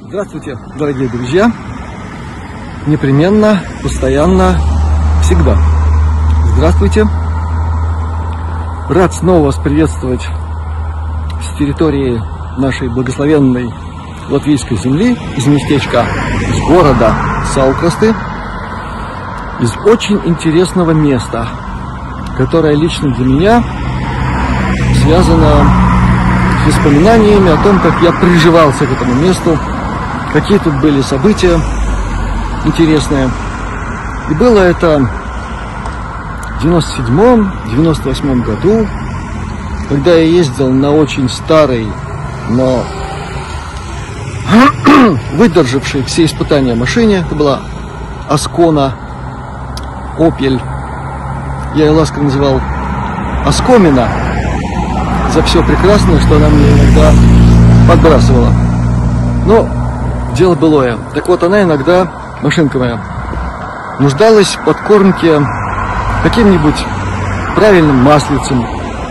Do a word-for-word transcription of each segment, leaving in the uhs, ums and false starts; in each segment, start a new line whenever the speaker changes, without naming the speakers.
Здравствуйте, дорогие друзья! Непременно, постоянно, всегда. Здравствуйте! Рад снова вас приветствовать с территории нашей благословенной латвийской земли, из местечка, из города Салкрасты, из очень интересного места, которое лично для меня связано с воспоминаниями о том, как я приживался к этому месту, какие тут были события интересные. И было это в девяносто седьмом — девяносто восьмом году, когда я ездил на очень старой, но выдержавшей все испытания машине. Это была Аскона Опель. Я ее ласково называл Оскомина за все прекрасное, что она мне иногда подбрасывала. Но дело былое. Так вот, она иногда, машинка моя, нуждалась в подкормке каким-нибудь правильным маслицем.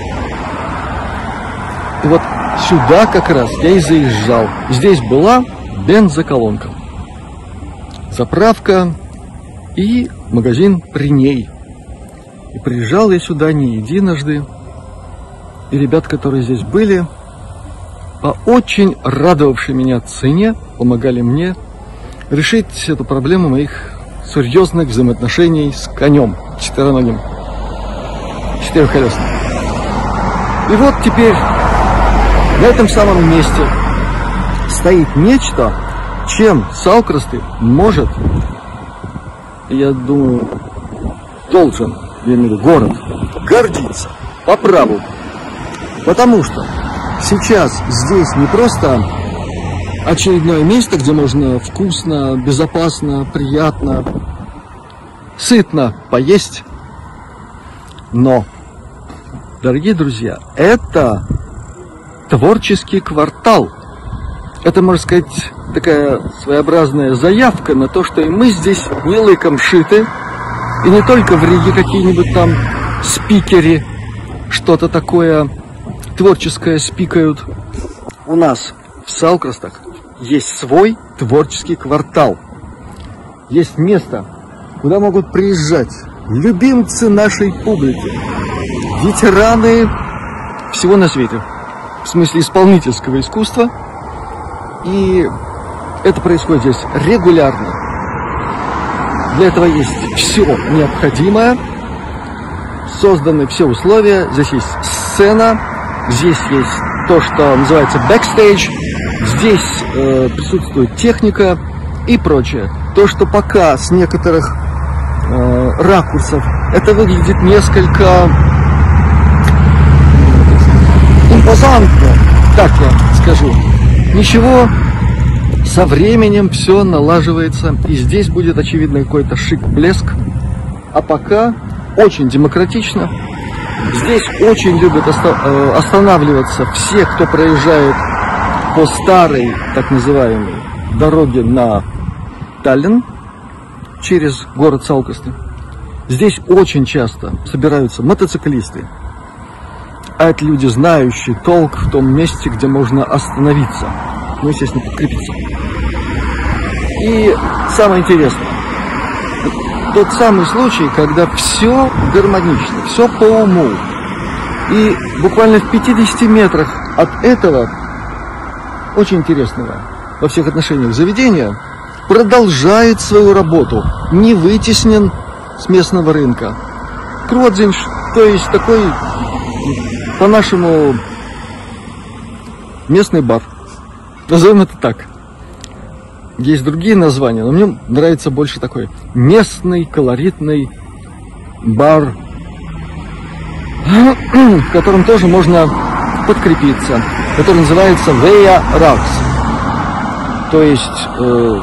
И вот сюда как раз я и заезжал. Здесь была бензоколонка, заправка и магазин при ней. И приезжал я сюда не единожды. И ребят, которые здесь были, по очень радовавшей меня цене, помогали мне решить эту проблему моих серьезных взаимоотношений с конем четвероногим, четырехколесным. И вот теперь на этом самом месте стоит нечто, чем Салкрасты может, я думаю, должен, я имею в виду город, гордиться по праву. Потому что сейчас здесь не просто очередное место, где можно вкусно, безопасно, приятно, сытно поесть, но, дорогие друзья, это творческий квартал. Это, можно сказать, такая своеобразная заявка на то, что и мы здесь не лыком шиты, и не только в Риге какие-нибудь там спикеры что-то такое творческое спикают. У нас в Салкрастах есть свой творческий квартал. Есть место, куда могут приезжать любимцы нашей публики, ветераны всего на свете, в смысле исполнительского искусства. И это происходит здесь регулярно. Для этого есть все необходимое, созданы все условия. Здесь есть сцена, здесь есть то, что называется бэкстейдж, здесь э, присутствует техника и прочее. То, что пока с некоторых э, ракурсов это выглядит несколько импозантно, так я скажу. Ничего, со временем все налаживается, и здесь будет, очевидно, какой-то шик, блеск. А пока очень демократично. Здесь очень любят оста- останавливаться все, кто проезжает по старой, так называемой, дороге на Таллин через город Салкрасты. Здесь очень часто собираются мотоциклисты. А это люди, знающие толк в том месте, где можно остановиться. Ну, естественно, подкрепиться. И самое интересное, тот самый случай, когда все гармонично, все по уму. И буквально в пятидесяти метрах от этого очень интересного во всех отношениях заведения продолжает свою работу, не вытеснен с местного рынка. Кродзинш, то есть такой, по-нашему, местный бар. Назовем это так. Есть другие названия, но мне нравится больше такой местный, колоритный бар, в котором тоже можно подкрепиться, который называется Veja Rauks, то есть э,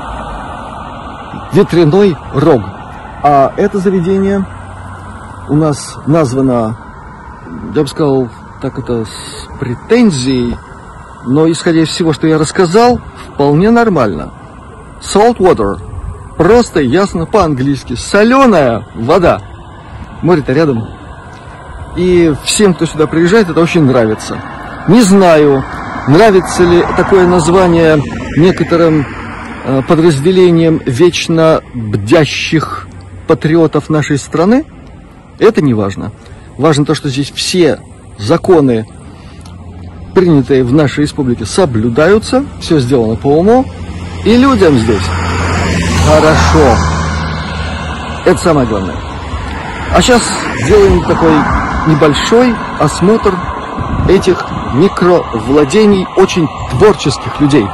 ветряной рог. А это заведение у нас названо, я бы сказал, так это с претензией, но исходя из всего, что я рассказал, вполне нормально. Salt water. Просто ясно по-английски. Соленая вода. Море-то рядом. И всем, кто сюда приезжает, это очень нравится. Не знаю, нравится ли такое название некоторым э, подразделениям вечно бдящих патриотов нашей страны, это не важно. Важно то, что здесь все законы, принятые в нашей республике, соблюдаются, все сделано по уму, и людям здесь хорошо. Это самое главное. А сейчас сделаем такой небольшой осмотр этих микровладений очень творческих людей.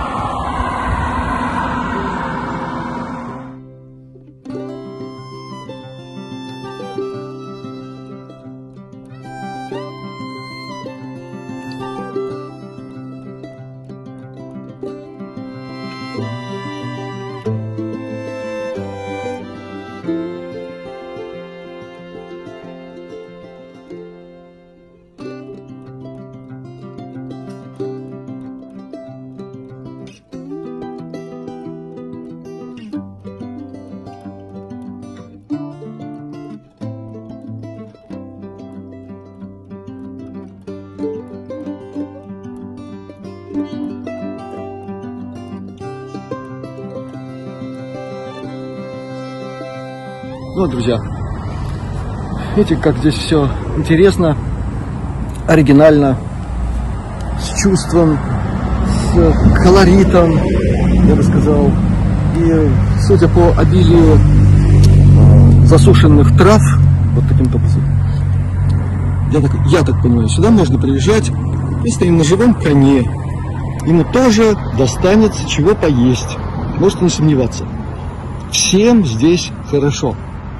Вот, друзья, видите, как здесь все интересно, оригинально, с чувством, с колоритом, я бы сказал. И судя по обилию засушенных трав, вот таким-то образом, я так, я так понимаю, сюда можно приезжать, если на живом коне, ему тоже достанется чего поесть, можете не сомневаться. Всем здесь хорошо.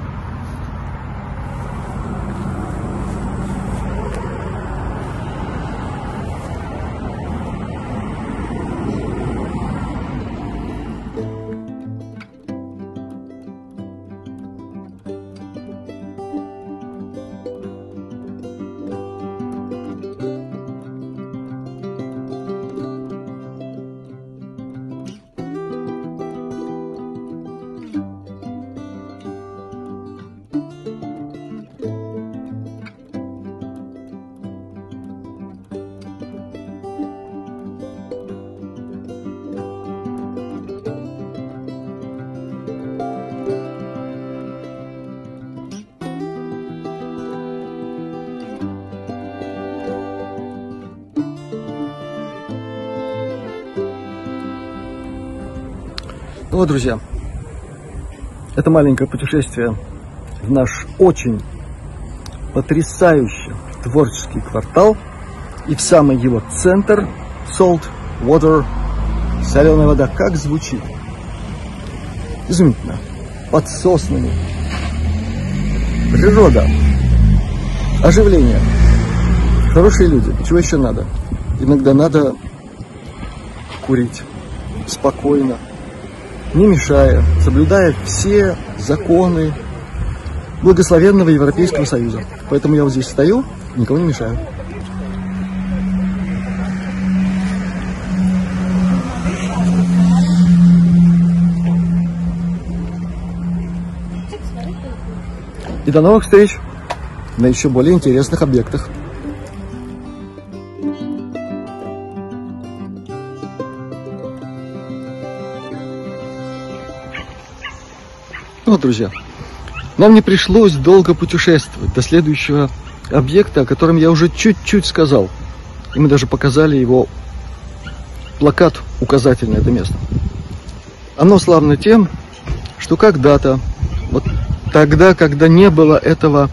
Ну вот, друзья, это маленькое путешествие в наш очень потрясающий творческий квартал и в самый его центр. Salt Water, соленая вода, как звучит. Изумительно. Под соснами. Природа. Оживление. Хорошие люди. Чего еще надо? Иногда надо курить спокойно, не мешая, соблюдая все законы благословенного Европейского Союза. Поэтому я вот здесь стою, никого не мешаю. И до новых встреч на еще более интересных объектах. Вот, друзья, нам не пришлось долго путешествовать до следующего объекта, о котором я уже чуть-чуть сказал. И мы даже показали его плакат указательный, это место. Оно славно тем, что когда-то, вот тогда, когда не было этого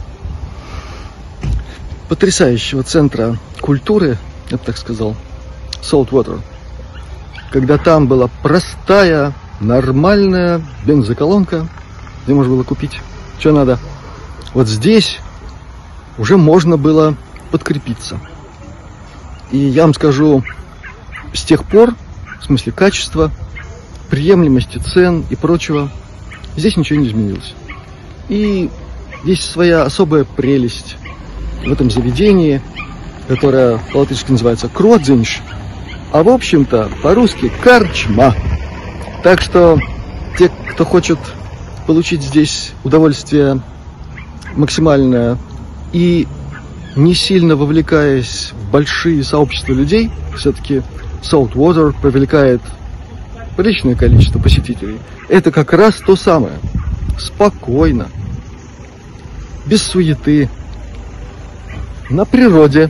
потрясающего центра культуры, я бы так сказал, Salt Water, когда там была простая, нормальная бензоколонка, где можно было купить, что надо. Вот здесь уже можно было подкрепиться. И я вам скажу, с тех пор, в смысле качества, приемлемости цен и прочего, здесь ничего не изменилось. И есть своя особая прелесть в этом заведении, которое по-латышски называется кродзинш, а в общем-то по-русски карчма. Так что те, кто хочет получить здесь удовольствие максимальное и не сильно вовлекаясь в большие сообщества людей, все-таки Salt Water привлекает приличное количество посетителей. Это как раз то самое. Спокойно, без суеты, на природе,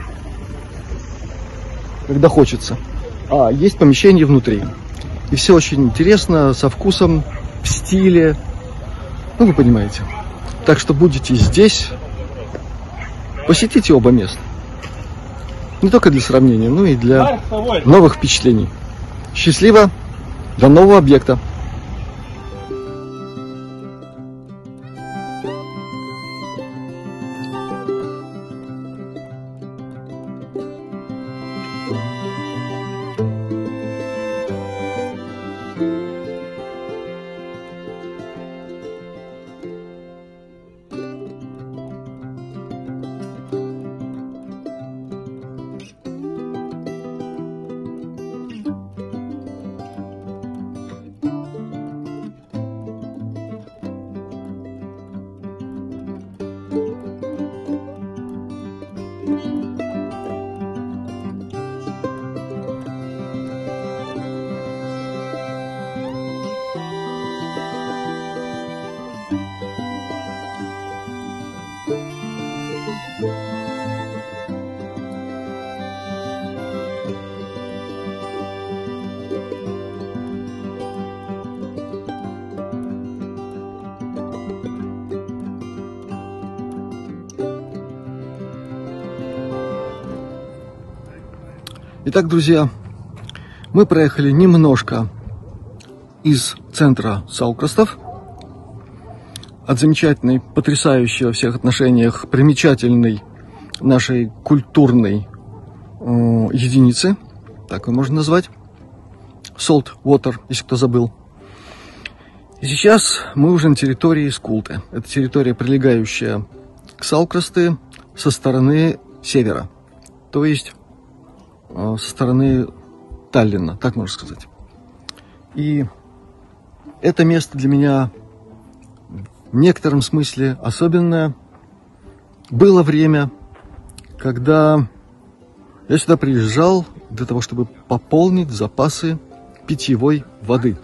когда хочется. А есть помещение внутри. И все очень интересно, со вкусом, в стиле. Ну, вы понимаете. Так что будете здесь, посетите оба места. Не только для сравнения, но и для новых впечатлений. Счастливо! До нового объекта! Итак, друзья, мы проехали немножко из центра Саукрастов, от замечательной, потрясающей во всех отношениях, примечательной нашей культурной э, единицы, так ее можно назвать, Salt Water, если кто забыл. И сейчас мы уже на территории Скулты. Это территория, прилегающая к Саукрасты со стороны севера, то есть со стороны Таллина, так можно сказать. И это место для меня в некотором смысле особенное. Было время, когда я сюда приезжал для того, чтобы пополнить запасы питьевой воды.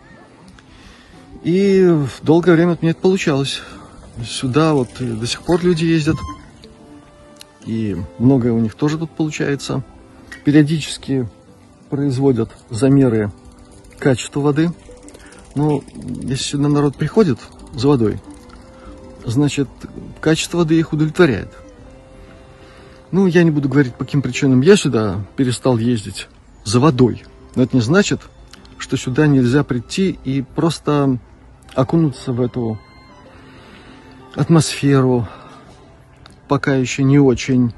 И долгое время у меня это получалось. Сюда вот до сих пор люди ездят, и многое у них тоже тут получается. Периодически производят замеры качества воды. Но если сюда народ приходит за водой, значит, качество воды их удовлетворяет. Ну, я не буду говорить, по каким причинам я сюда перестал ездить за водой. Но это не значит, что сюда нельзя прийти и просто окунуться в эту атмосферу, пока еще не очень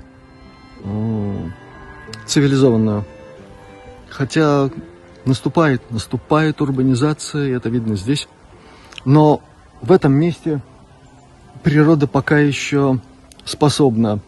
цивилизованную. Хотя наступает, наступает урбанизация, и это видно здесь. Но в этом месте природа пока еще способна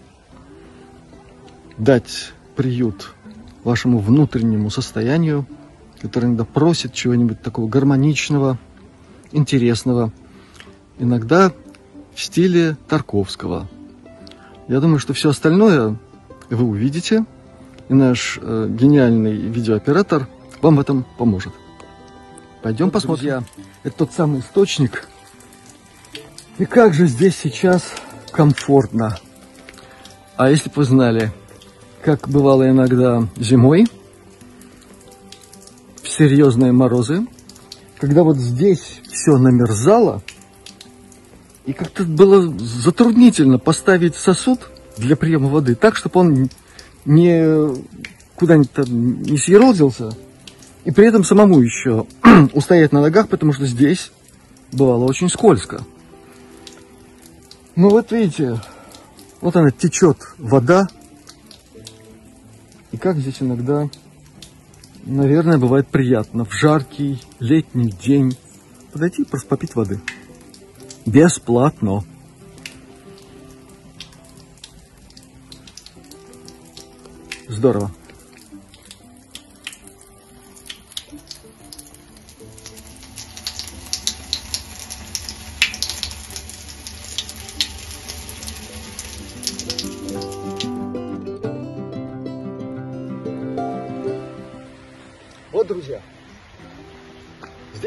дать приют вашему внутреннему состоянию, которое иногда просит чего-нибудь такого гармоничного, интересного, иногда в стиле Тарковского. Я думаю, что все остальное вы увидите, и наш э, гениальный видеооператор вам в этом поможет. Пойдем вот, посмотрим. Друзья, это тот самый источник. И как же здесь сейчас комфортно. А если бы вы знали, как бывало иногда зимой, в серьезные морозы, когда вот здесь все намерзало, и как-то было затруднительно поставить сосуд для приема воды так, чтобы он не куда-нибудь не съерозился, и при этом самому еще устоять на ногах, потому что здесь бывало очень скользко. Ну вот видите, вот она течет вода, и как здесь иногда, наверное, бывает приятно в жаркий летний день подойти и просто попить воды. Бесплатно. Здорово. Вот, друзья,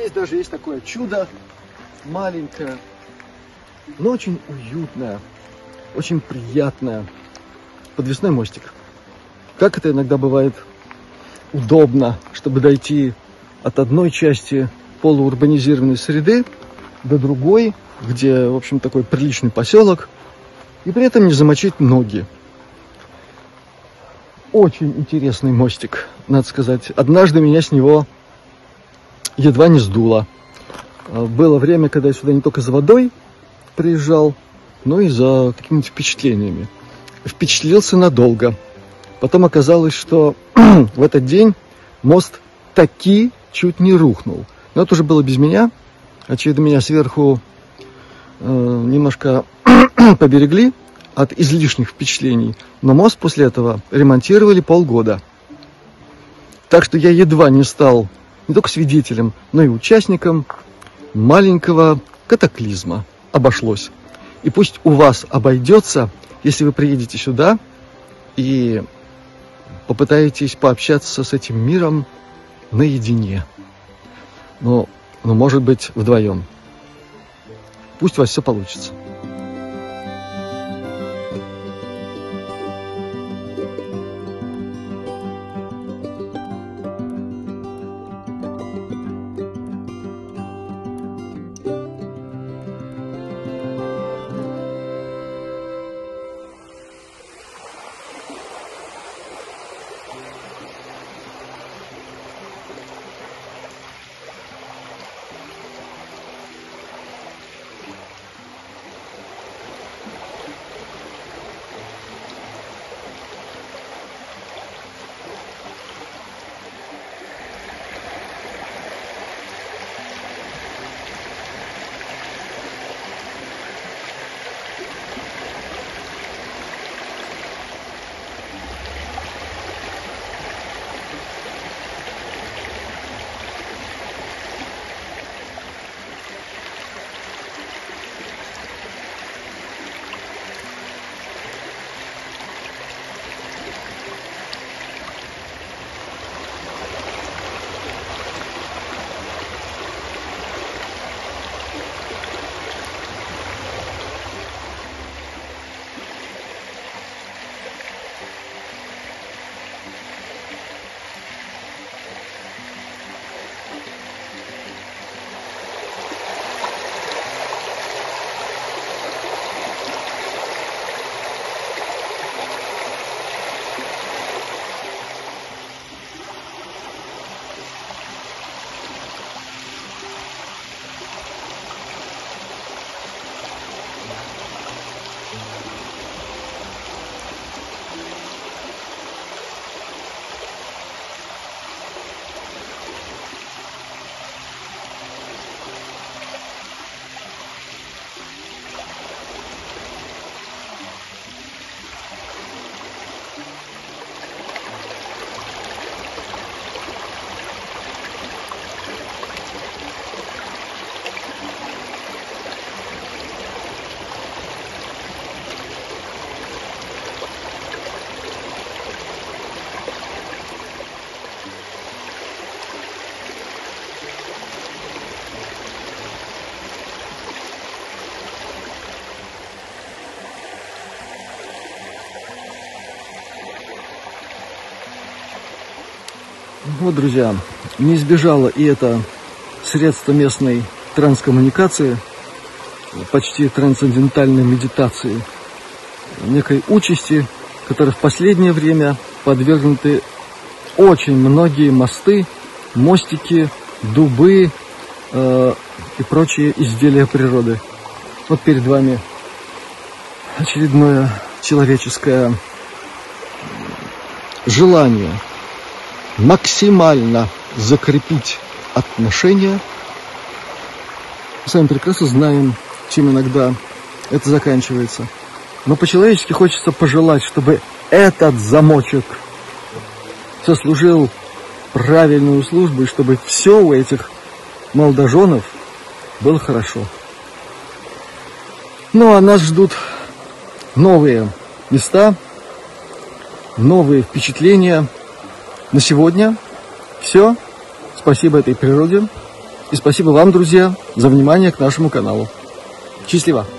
здесь даже есть такое чудо, маленькое, но очень уютное, очень приятное. Подвесной мостик. Как это иногда бывает удобно, чтобы дойти от одной части полуурбанизированной среды до другой, где, в общем, такой приличный поселок, и при этом не замочить ноги. Очень интересный мостик, надо сказать. Однажды меня с него едва не сдуло. Было время, когда я сюда не только за водой приезжал, но и за какими-то впечатлениями. Впечатлился надолго. Потом оказалось, что в этот день мост таки чуть не рухнул. Но это уже было без меня. Очевидно, меня сверху э, немножко поберегли от излишних впечатлений. Но мост после этого ремонтировали полгода. Так что я едва не стал не только свидетелем, но и участником маленького катаклизма. Обошлось. И пусть у вас обойдется, если вы приедете сюда и попытаетесь пообщаться с этим миром наедине. Но, но может быть, вдвоем. Пусть у вас все получится. Вот, друзья, не избежало и это средство местной транскоммуникации, почти трансцендентальной медитации, некой участи, которой в последнее время подвергнуты очень многие мосты, мостики, дубы э, и прочие изделия природы. Вот перед вами очередное человеческое желание максимально закрепить отношения. Мы с вами прекрасно знаем, чем иногда это заканчивается. Но по-человечески хочется пожелать, чтобы этот замочек сослужил правильную службу, и чтобы все у этих молодоженов было хорошо. Ну а нас ждут новые места, новые впечатления. На сегодня все. Спасибо этой природе. И спасибо вам, друзья, за внимание к нашему каналу. Счастливо!